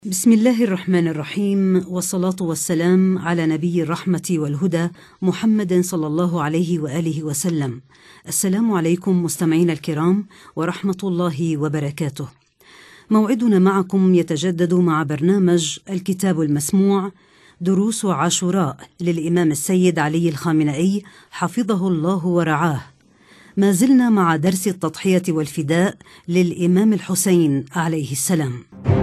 بسم الله الرحمن الرحيم، والصلاة والسلام على نبي الرحمة والهدى محمد صلى الله عليه وآله وسلم. السلام عليكم مستمعين الكرام ورحمة الله وبركاته. موعدنا معكم يتجدد مع برنامج الكتاب المسموع، دروس عاشوراء للإمام السيد علي الخامنئي حفظه الله ورعاه. ما زلنا مع درس التضحية والفداء للإمام الحسين عليه السلام.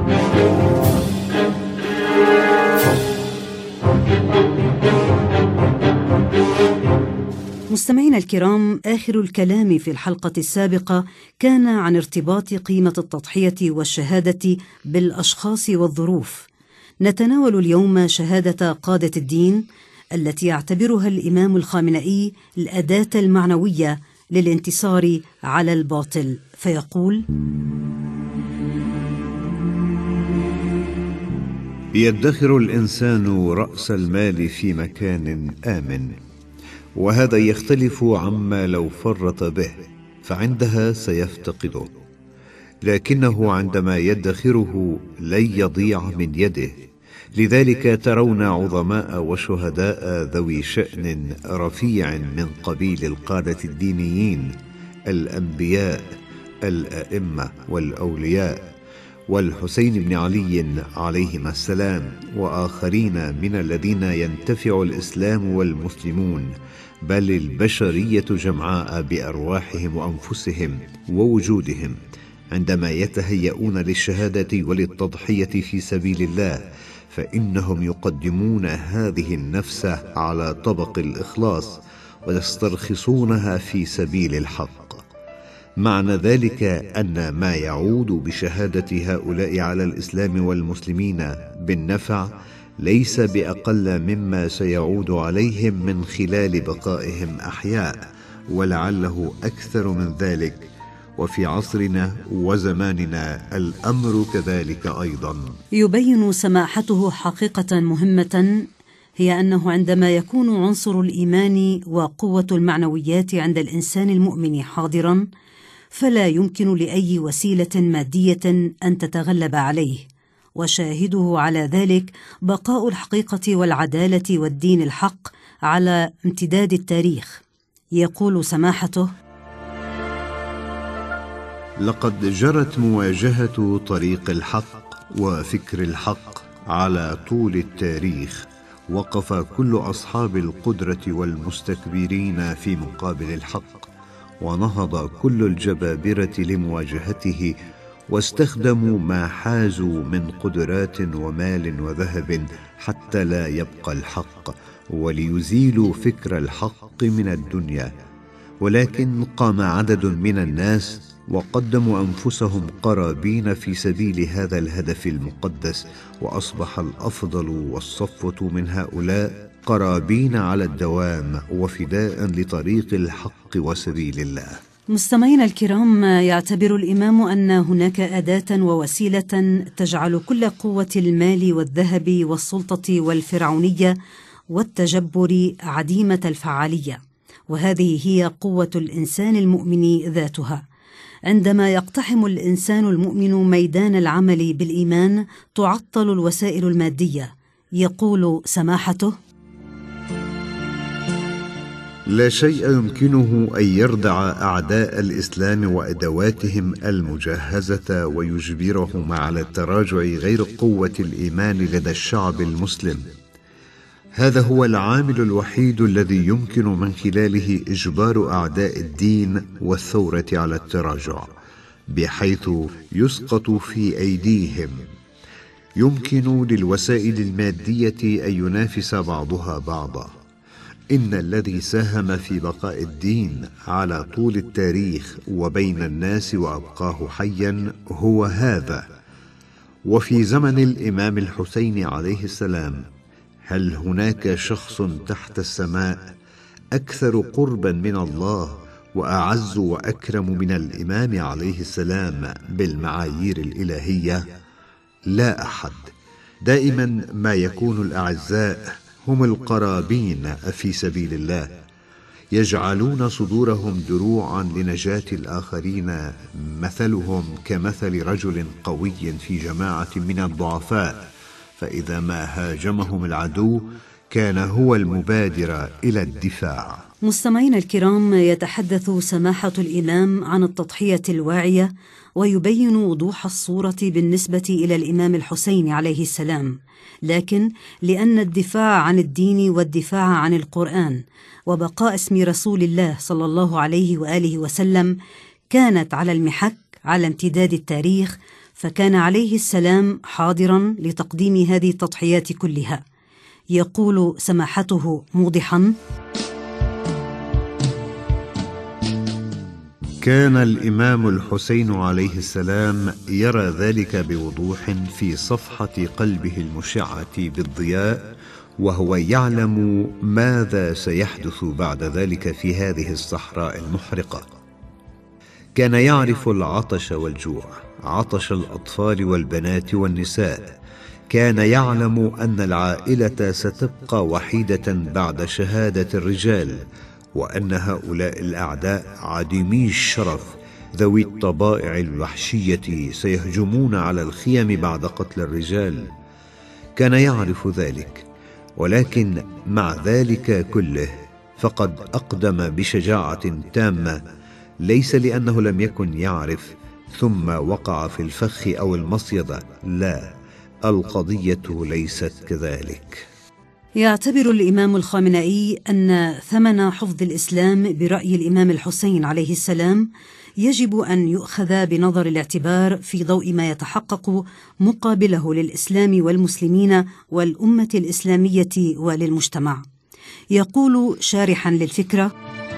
مستمعينا الكرام، آخر الكلام في الحلقة السابقة كان عن ارتباط قيمة التضحية والشهادة بالأشخاص والظروف. نتناول اليوم شهادة قادة الدين التي يعتبرها الإمام الخامنئي الأداة المعنوية للانتصار على الباطل، فيقول: يدخر الإنسان رأس المال في مكان آمن، وهذا يختلف عما لو فرط به، فعندها سيفتقده، لكنه عندما يدخره لن يضيع من يده. لذلك ترون عظماء وشهداء ذوي شأن رفيع من قبيل القادة الدينيين، الأنبياء، الأئمة والأولياء، والحسين بن علي عليهما السلام، وآخرين من الذين ينتفع الإسلام والمسلمون، بل البشرية جمعاء بأرواحهم وأنفسهم ووجودهم، عندما يتهيئون للشهادة وللتضحية في سبيل الله، فإنهم يقدمون هذه النفس على طبق الإخلاص ويسترخصونها في سبيل الحق. معنى ذلك أن ما يعود بشهادة هؤلاء على الإسلام والمسلمين بالنفع ليس بأقل مما سيعود عليهم من خلال بقائهم أحياء، ولعله أكثر من ذلك. وفي عصرنا وزماننا الأمر كذلك أيضا. يبين سماحته حقيقة مهمة، هي أنه عندما يكون عنصر الإيمان وقوة المعنويات عند الإنسان المؤمن حاضرا، فلا يمكن لأي وسيلة مادية أن تتغلب عليه، وشاهده على ذلك بقاء الحقيقة والعدالة والدين الحق على امتداد التاريخ. يقول سماحته: لقد جرت مواجهة طريق الحق وفكر الحق على طول التاريخ، وقف كل أصحاب القدرة والمستكبرين في مقابل الحق، ونهض كل الجبابرة لمواجهته، واستخدموا ما حازوا من قدرات ومال وذهب حتى لا يبقى الحق، وليزيلوا فكر الحق من الدنيا. ولكن قام عدد من الناس وقدموا أنفسهم قرابين في سبيل هذا الهدف المقدس، وأصبح الأفضل والصفوة من هؤلاء قرابين على الدوام وفداء لطريق الحق وسبيل الله. مستمعينا الكرام، يعتبر الإمام أن هناك أداة ووسيلة تجعل كل قوة المال والذهب والسلطة والفرعونية والتجبر عديمة الفعالية، وهذه هي قوة الإنسان المؤمن ذاتها. عندما يقتحم الإنسان المؤمن ميدان العمل بالإيمان تعطل الوسائل المادية. يقول سماحته: لا شيء يمكنه أن يردع أعداء الإسلام وأدواتهم المجهزة ويجبرهم على التراجع غير قوة الإيمان لدى الشعب المسلم. هذا هو العامل الوحيد الذي يمكن من خلاله إجبار أعداء الدين والثورة على التراجع، بحيث يسقط في أيديهم. يمكن للوسائل المادية أن ينافس بعضها بعضا. إن الذي ساهم في بقاء الدين على طول التاريخ وبين الناس وأبقاه حيا هو هذا. وفي زمن الإمام الحسين عليه السلام، هل هناك شخص تحت السماء أكثر قربا من الله وأعز وأكرم من الإمام عليه السلام بالمعايير الإلهية؟ لا أحد. دائما ما يكون الأعزاء هم القرابين في سبيل الله. يجعلون صدورهم دروعا لنجاة الآخرين، مثلهم كمثل رجل قوي في جماعة من الضعفاء، فإذا ما هاجمهم العدو كان هو المبادر إلى الدفاع. مستمعينا الكرام، يتحدث سماحة الإمام عن التضحية الواعية، ويبين وضوح الصورة بالنسبة إلى الإمام الحسين عليه السلام، لكن لأن الدفاع عن الدين والدفاع عن القرآن وبقاء اسم رسول الله صلى الله عليه وآله وسلم كانت على المحك على امتداد التاريخ، فكان عليه السلام حاضرا لتقديم هذه التضحيات كلها. يقول سماحته موضحا: كان الإمام الحسين عليه السلام يرى ذلك بوضوح في صفحة قلبه المشعة بالضياء، وهو يعلم ماذا سيحدث بعد ذلك في هذه الصحراء المحرقة. كان يعرف العطش والجوع، عطش الأطفال والبنات والنساء. كان يعلم أن العائلة ستبقى وحيدة بعد شهادة الرجال، وأن هؤلاء الأعداء عديمي الشرف ذوي الطبائع الوحشية سيهجمون على الخيم بعد قتل الرجال. كان يعرف ذلك، ولكن مع ذلك كله فقد أقدم بشجاعة تامة، ليس لأنه لم يكن يعرف ثم وقع في الفخ أو المصيدة، لا، القضية ليست كذلك. يعتبر الإمام الخامنئي أن ثمن حفظ الإسلام برأي الإمام الحسين عليه السلام يجب أن يؤخذ بنظر الاعتبار في ضوء ما يتحقق مقابله للإسلام والمسلمين والأمة الإسلامية وللمجتمع. يقول شارحا للفكرة: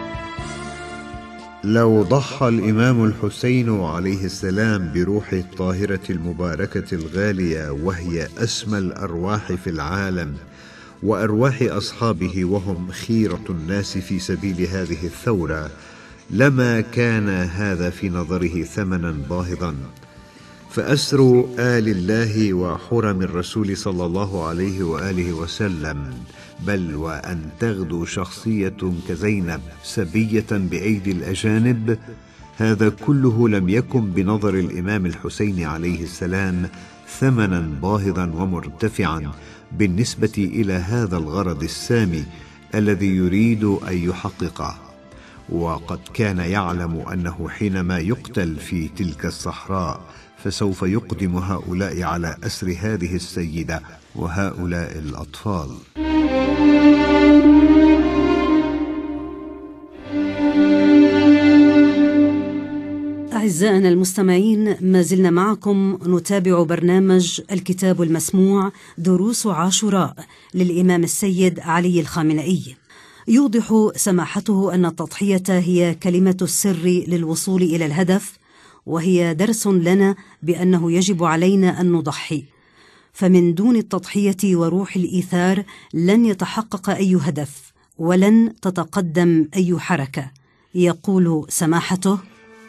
لو ضحى الإمام الحسين عليه السلام بروحه الطاهرة المباركة الغالية، وهي أسمى الأرواح في العالم، وأرواح أصحابه وهم خيرة الناس في سبيل هذه الثورة، لما كان هذا في نظره ثمنا باهظا. فأسر آل الله وحرم الرسول صلى الله عليه وآله وسلم، بل وأن تغدو شخصية كزينب سبية بأيدي الأجانب، هذا كله لم يكن بنظر الإمام الحسين عليه السلام ثمنا باهظا ومرتفعا بالنسبة إلى هذا الغرض السامي الذي يريد أن يحققه. وقد كان يعلم أنه حينما يقتل في تلك الصحراء فسوف يقدم هؤلاء على أسر هذه السيدة وهؤلاء الأطفال. أعزائنا المستمعين، ما زلنا معكم نتابع برنامج الكتاب المسموع دروس عاشوراء للإمام السيد علي الخامنئي. يوضح سماحته أن التضحية هي كلمة السر للوصول إلى الهدف، وهي درس لنا بأنه يجب علينا أن نضحي، فمن دون التضحية وروح الإيثار لن يتحقق أي هدف ولن تتقدم أي حركة. يقول سماحته: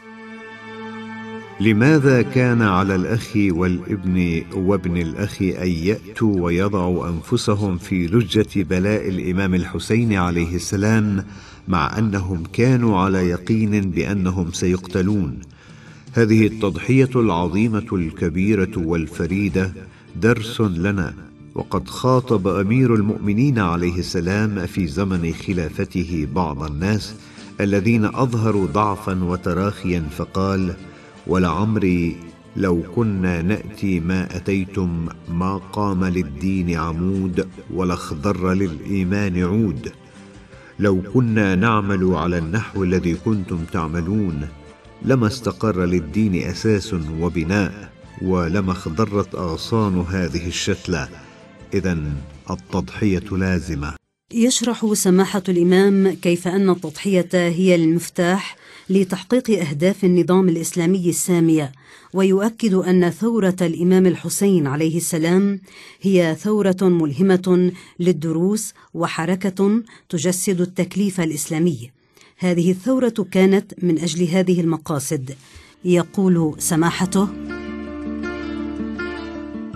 لماذا كان على الأخ والابن وابن الأخ أن يأتوا ويضعوا أنفسهم في لجة بلاء الإمام الحسين عليه السلام، مع أنهم كانوا على يقين بأنهم سيقتلون؟ هذه التضحية العظيمة الكبيرة والفريدة درس لنا، وقد خاطب أمير المؤمنين عليه السلام في زمن خلافته بعض الناس الذين أظهروا ضعفا وتراخيا، فقال: ولعمري لو كنا نأتي ما أتيتم، ما قام للدين عمود ولا اخضر للإيمان عود. لو كنا نعمل على النحو الذي كنتم تعملون لما استقر للدين أساس وبناء، ولما اخضرت أغصان هذه الشتلة. إذن التضحية لازمة. يشرح سماحة الإمام كيف أن التضحية هي المفتاح لتحقيق أهداف النظام الإسلامي السامية، ويؤكد أن ثورة الإمام الحسين عليه السلام هي ثورة ملهمة للدروس وحركة تجسد التكليف الإسلامي. هذه الثورة كانت من أجل هذه المقاصد. يقول سماحته: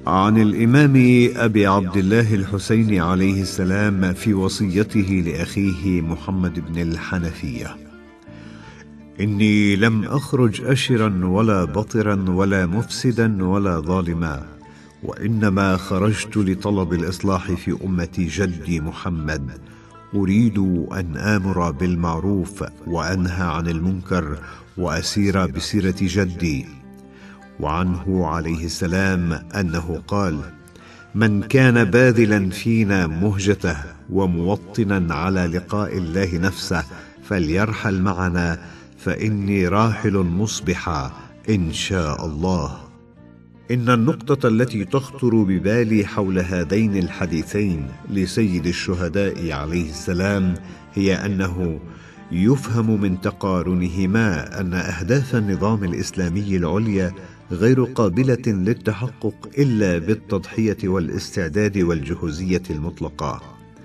عن الإمام أبي عبد الله الحسين عليه السلام في وصيته لأخيه محمد بن الحنفية: إني لم أخرج أشرا ولا بطرا ولا مفسدا ولا ظالما، وإنما خرجت لطلب الإصلاح في أمة جدي محمد، أريد أن آمر بالمعروف وأنهى عن المنكر وأسير بسيرة جدي. وعنه عليه السلام أنه قال: من كان باذلا فينا مهجته وموطنا على لقاء الله نفسه فليرحل معنا، فإني راحل مصبحا إن شاء الله. إن النقطة التي تخطر ببالي حول هذين الحديثين لسيد الشهداء عليه السلام هي أنه يفهم من تقارنهما أن أهداف النظام الإسلامي العليا غير قابلة للتحقق إلا بالتضحية والاستعداد والجهوزية المطلقة.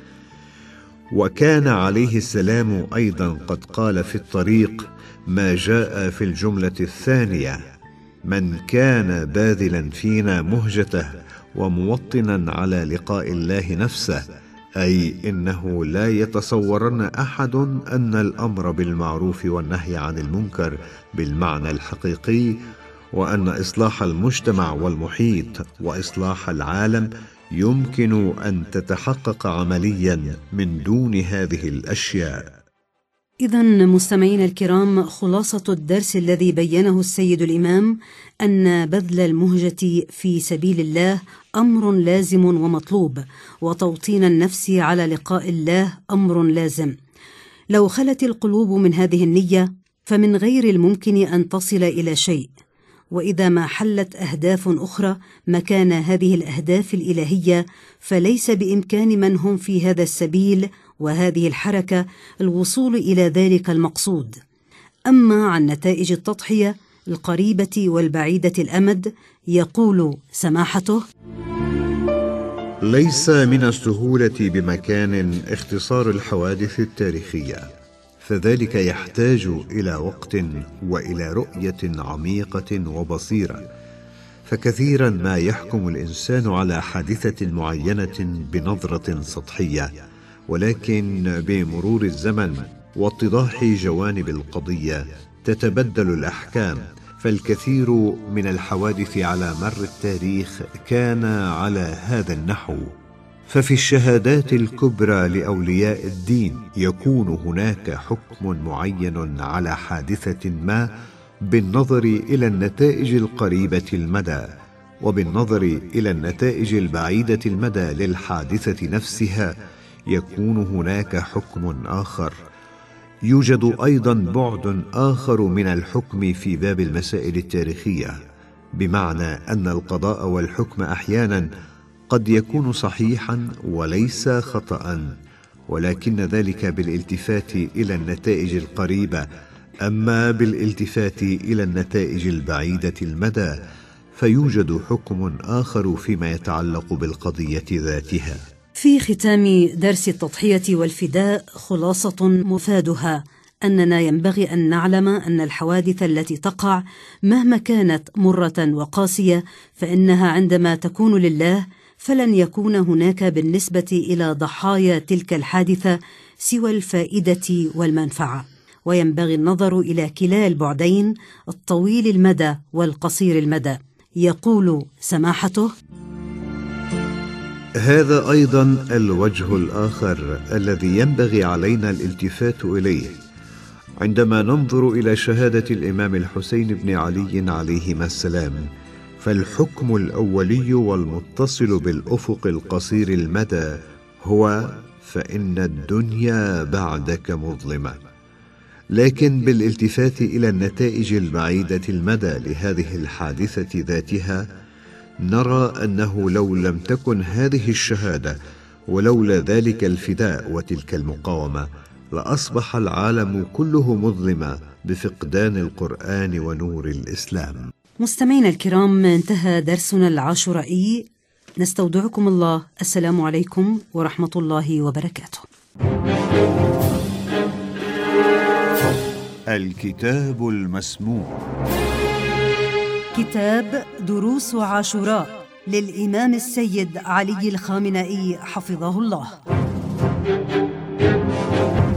وكان عليه السلام أيضا قد قال في الطريق ما جاء في الجملة الثانية: من كان باذلا فينا مهجته وموطنا على لقاء الله نفسه، أي إنه لا يتصورن أحد أن الأمر بالمعروف والنهي عن المنكر بالمعنى الحقيقي، وأن إصلاح المجتمع والمحيط وإصلاح العالم يمكن أن تتحقق عمليا من دون هذه الأشياء. إذن مستمعينا الكرام، خلاصة الدرس الذي بينه السيد الإمام أن بذل المهجة في سبيل الله أمر لازم ومطلوب، وتوطين النفس على لقاء الله أمر لازم. لو خلت القلوب من هذه النية فمن غير الممكن أن تصل إلى شيء، وإذا ما حلت أهداف أخرى مكان هذه الأهداف الإلهية فليس بإمكان من هم في هذا السبيل وهذه الحركة الوصول إلى ذلك المقصود. أما عن نتائج التضحية القريبة والبعيدة الأمد يقول سماحته: ليس من السهولة بمكان اختصار الحوادث التاريخية، فذلك يحتاج إلى وقت وإلى رؤية عميقة وبصيرة، فكثيرا ما يحكم الإنسان على حادثة معينة بنظرة سطحية، ولكن بمرور الزمن واتضاح جوانب القضية تتبدل الأحكام. فالكثير من الحوادث على مر التاريخ كان على هذا النحو. ففي الشهادات الكبرى لأولياء الدين يكون هناك حكم معين على حادثة ما بالنظر إلى النتائج القريبة المدى، وبالنظر إلى النتائج البعيدة المدى للحادثة نفسها يكون هناك حكم آخر. يوجد أيضا بعد آخر من الحكم في باب المسائل التاريخية، بمعنى أن القضاء والحكم أحيانا قد يكون صحيحا وليس خطأ، ولكن ذلك بالالتفات إلى النتائج القريبة. أما بالالتفات إلى النتائج البعيدة المدى فيوجد حكم آخر فيما يتعلق بالقضية ذاتها. في ختام درس التضحية والفداء خلاصة مفادها أننا ينبغي أن نعلم أن الحوادث التي تقع مهما كانت مرة وقاسية فإنها عندما تكون لله فلن يكون هناك بالنسبة إلى ضحايا تلك الحادثة سوى الفائدة والمنفعة، وينبغي النظر إلى كلا البعدين الطويل المدى والقصير المدى. يقول سماحته: هذا أيضا الوجه الآخر الذي ينبغي علينا الالتفات إليه عندما ننظر إلى شهادة الإمام الحسين بن علي عليهما السلام. فالحكم الأولي والمتصل بالأفق القصير المدى هو: فإن الدنيا بعدك مظلمة. لكن بالالتفات إلى النتائج البعيدة المدى لهذه الحادثة ذاتها نرى أنه لو لم تكن هذه الشهادة ولولا ذلك الفداء وتلك المقاومة لأصبح العالم كله مظلما بفقدان القرآن ونور الإسلام. مستمعينا الكرام، انتهى درسنا العاشورائي. نستودعكم الله. السلام عليكم ورحمة الله وبركاته. الكتاب المسموع، كتاب دروس عاشوراء للإمام السيد علي الخامنئي حفظه الله.